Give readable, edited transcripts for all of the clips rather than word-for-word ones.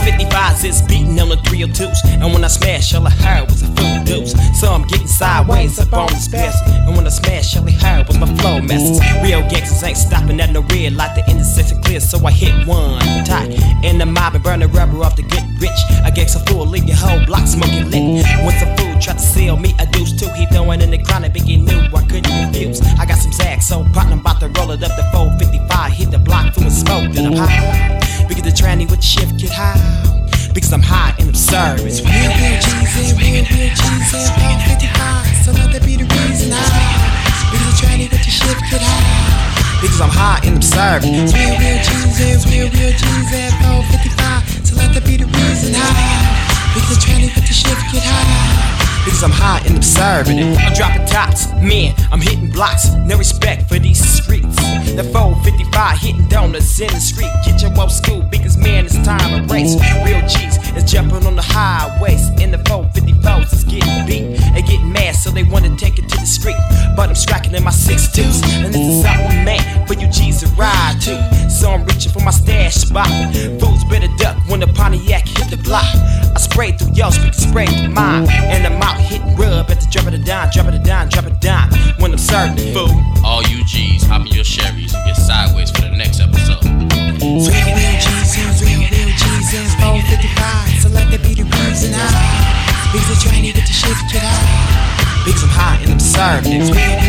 455s is beating on the 302s. And when I smash, all I heard was a full deuce. So I'm getting sideways up on this best. And when I smash, all I heard was my flow messes. Real gangsters ain't stopping at no red light. The intersection clear, so I hit one tight. In the mob and burn the rubber off the good rich. A gangster fool, leave your whole block smoking lit. When some fool tried to sell me a deuce too, he throwing in the ground and Biggie knew I couldn't refuse. I got some Zag, so partner, I'm about to roll it up the 455. Hit the block full of smoke, then I'm high. Because the tranny with the shift get high. Because I'm high and I'm serving. It's real cheesy, real cheesy, 455. So let that be the reason I. Because the tranny with the shift get high. Because I'm high and I'm serving. It's real cheesy, real cheesy, 455. So let that be the reason I. Because the tranny with the shift get high. Because I'm high and I'm serving it. I'm dropping tops, man, I'm hitting blocks. No respect for these streets. The 455 hitting donuts in the street. Get your old school because man, it's time to race. Real G's is jumping on the highways. In the 454s is getting beat. They getting mad so they wanna take it to the street. But I'm striking in my 6'2s. And this is something man for you G's to ride to. So I'm reaching for my stash spot. Fools better duck when the Pontiac hit the block. I sprayed through your speakers, sprayed through mine. And I'm out hitting rub at the drop of the dime, drop of the dime, drop of the dime. When I'm serving the food. All you G's, hop in your Chevys and get sideways for the next episode. Real Jesus, real Jesus, 455. So let that be the reason I. Because the tranny with the shift get high. Because I'm high and I'm serving it.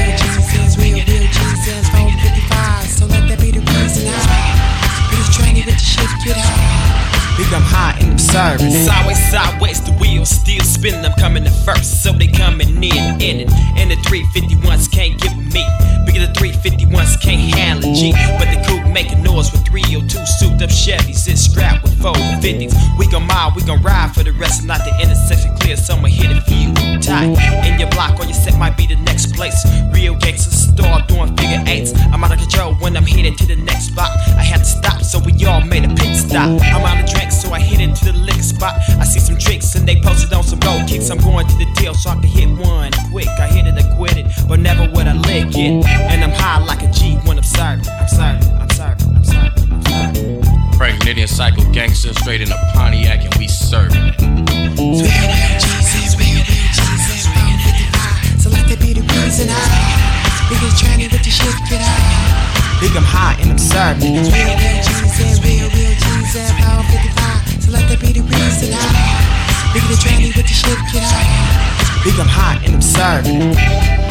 Real Jesus, 455. So let that be the reason I. Because the tranny with the shift get high. Because I'm high and I'm serving it. Sideways, the wheels still spinning. I'm coming in first, so they coming in it. And the 351s can't get with me. Because the 351s can't handle G. But the coupe making noise with 302 souped up Chevys. It's strapped with 450s. We gon' mob, we gon' ride for the rest. Not the intersection clear, someone hit a few tight. In your block or your set might be the next place. Real gangsters start doing figure eights. I'm out of control when I'm headed to the next block. I had to stop, so we all made a pit stop. I'm out of drink, so I hit into the liquor spot. I see some tricks and they posted on some road kicks. I'm going to the deal so I can hit one quick. I hit it or quit it, but never would I lick it. And I'm high like a G when I'm serving. I'm serving, I'm serving, I'm serving, I'm serving. Frank Nidian Psycho Gangster straight in a Pontiac and we serving it. Real Jesus, 455. So let that be the reason I. Because tranny with the shift get high. Big I'm high and I'm serving it. Real Jesus, 455. So let that be the reason I. Because the tranny with the shift get high. Big I'm high and I'm serving it.